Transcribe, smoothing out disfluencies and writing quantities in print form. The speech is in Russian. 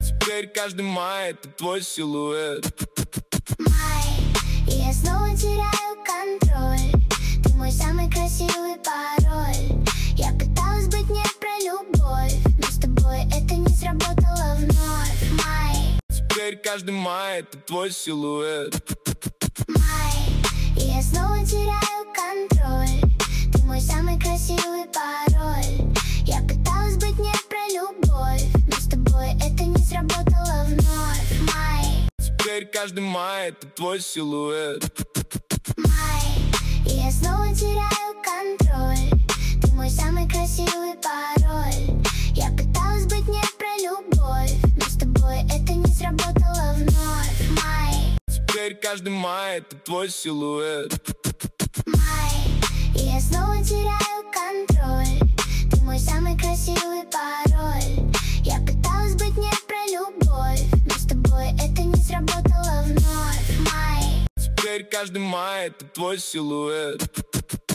Теперь каждый май — это твой силуэт. Май, и я снова теряю контроль. Ты мой самый красивый пароль. Я пыталась быть не про любовь, но с тобой это не сработало вновь. Май, Теперь каждый май — это твой силуэт. май, и я снова теряю контроль. Ты мой самый красивый пароль. Я пыталась быть не про любовь, но с тобой это не сработало вновь. Май, Теперь каждый май — это твой силуэт. май, и я снова теряю контроль. Ты мой самый красивый пароль. Я пыталась быть не про любовь, но с тобой это не сработало вновь. Май, Теперь каждый май — это твой силуэт. май, и я снова теряю контроль. Ты мой самый красивый пароль. Я пыталась быть не про любовь, но с тобой это не сработало вновь. Май, Теперь каждый май — это твой силуэт.